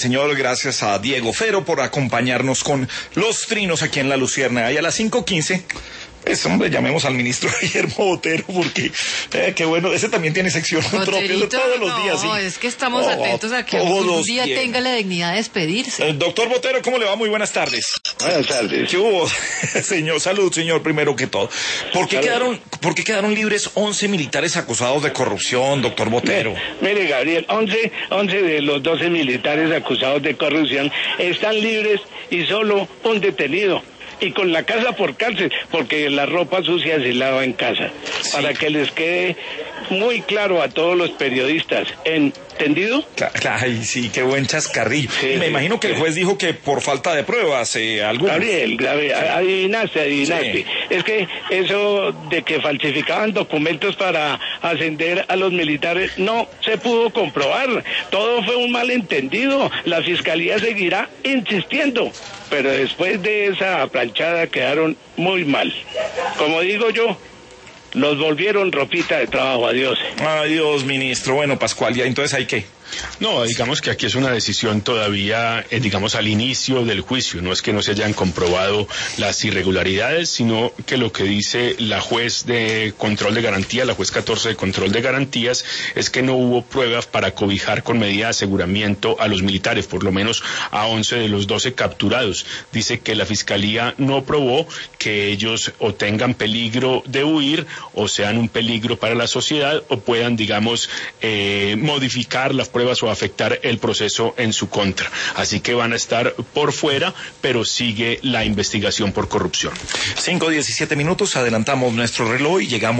Señor, gracias a Diego Fero por acompañarnos con los trinos aquí en La Luciérnaga. Y a las 5:15, pues hombre, llamemos al ministro Guillermo Botero, porque qué bueno, ese también tiene sección propia de todos los días. No, sí. es que estamos atentos a que algún día tenga la dignidad de despedirse. Doctor Botero, ¿cómo le va? Muy buenas tardes. Buenas tardes. ¿Qué hubo? Señor, salud, señor, primero que todo. ¿Por qué quedaron libres 11 militares acusados de corrupción, doctor Botero? Mire, Gabriel, 11 de los 12 militares acusados de corrupción están libres y solo un detenido. Y con la casa por cárcel, porque la ropa sucia se lava en casa. Sí. Para que les quede muy claro a todos los periodistas. ¿Entendido? Ay, sí, qué buen chascarrillo. Sí, me imagino que el juez dijo que por falta de pruebas, algunos. Gabriel, adivinaste. Sí. Es que eso de que falsificaban documentos para ascender a los militares no se pudo comprobar. Todo fue un malentendido. La fiscalía seguirá insistiendo. Pero después de esa planchada quedaron muy mal. Como digo yo, los volvieron ropita de trabajo. Adiós. Adiós, ministro. Bueno, Pascual, ¿ya entonces hay qué? No, digamos que aquí es una decisión todavía, digamos, al inicio del juicio. No es que no se hayan comprobado las irregularidades, sino que lo que dice la juez de control de garantía, la juez 14 de control de garantías, es que no hubo pruebas para cobijar con medida de aseguramiento a los militares, por lo menos a 11 de los 12 capturados. Dice que la fiscalía no probó que ellos o tengan peligro de huir, o sean un peligro para la sociedad, o puedan, digamos, modificar las pruebas o afectar el proceso en su contra. Así que van a estar por fuera, pero sigue la investigación por corrupción. 5:17, adelantamos nuestro reloj y llegamos